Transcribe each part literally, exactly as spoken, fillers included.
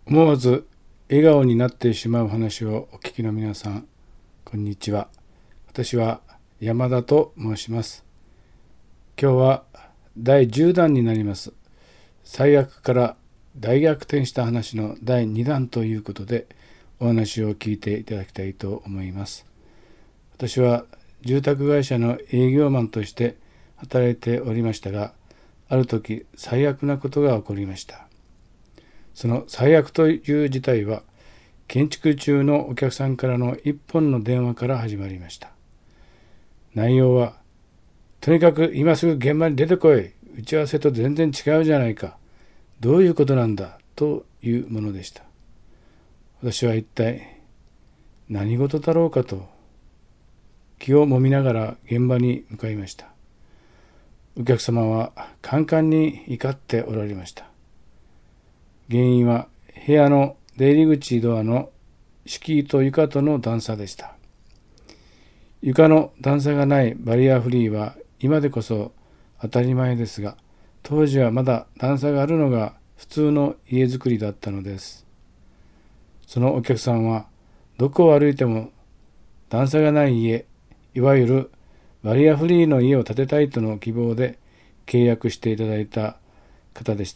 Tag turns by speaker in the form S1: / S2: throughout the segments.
S1: 思わず笑顔になってしまう話をお聞きの皆さん、こんにちは。私は山田と申します。今日はだいじゅうだんになります。最悪から大逆転した話のだいにだんということで、お話を聞いていただきたいと思います。私は住宅会社の営業マンとして働いておりましたが、ある時最悪なことが起こりました。その最悪という事態は、建築中のお客さんからの一本の電話から始まりました。内容は、とにかく今すぐ現場に出てこい。打ち合わせと全然違うじゃないか。どういうことなんだというものでした。私は一体何事だろうかと気をもみながら現場に向かいました。お客様はカンカンに怒っておられました。原因は部屋の出入り口ドアの敷居と床との段差でした。床の段差がないバリアフリーは今でこそ当たり前ですが、当時はまだ段差があるのが普通の家づくりだったのです。そのお客さんはどこを歩いても段差がない家、いわゆるバリアフリーの家を建てたいとの希望で契約していただいた方でした。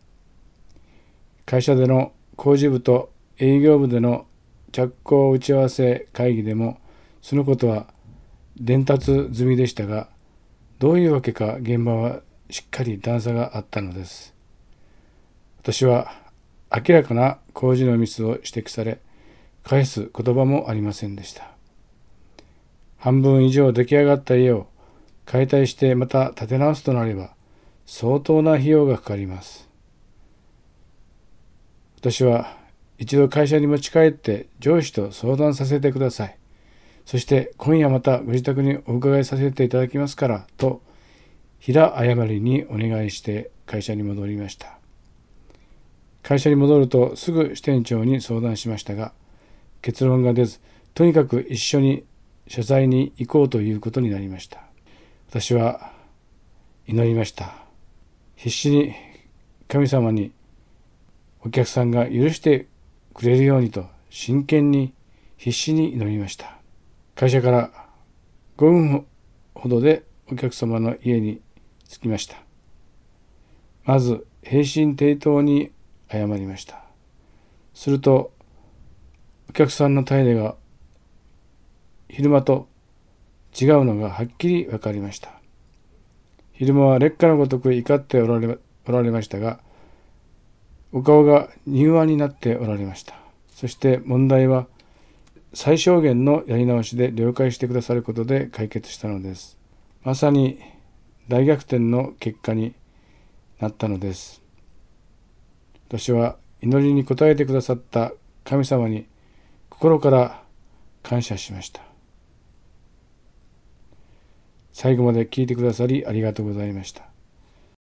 S1: 会社での工事部と営業部での着工打ち合わせ会議でもそのことは伝達済みでしたが、どういうわけか現場はしっかり段差があったのです。私は明らかな工事のミスを指摘され、返す言葉もありませんでした。半分以上出来上がった家を解体してまた建て直すとなれば相当な費用がかかります。私は一度会社に持ち帰って上司と相談させてください。そして今夜またご自宅にお伺いさせていただきますからと平謝りにお願いして会社に戻りました。会社に戻るとすぐ支店長に相談しましたが、結論が出ず、とにかく一緒に謝罪に行こうということになりました。私は祈りました。必死に神様にお客さんが許してくれるようにと真剣に必死に祈りました。会社からごふんほどでお客様の家に着きました。まず平身低頭に謝りました。するとお客さんの態度が昼間と違うのがはっきり分かりました。昼間は劣化のごとく怒っておられ、おられましたが、お顔が柔和になっておられました。そして問題は最小限のやり直しで了解してくださることで解決したのです。まさに大逆転の結果になったのです。私は祈りに応えてくださった神様に心から感謝しました。最後まで聞いてくださりありがとうございました。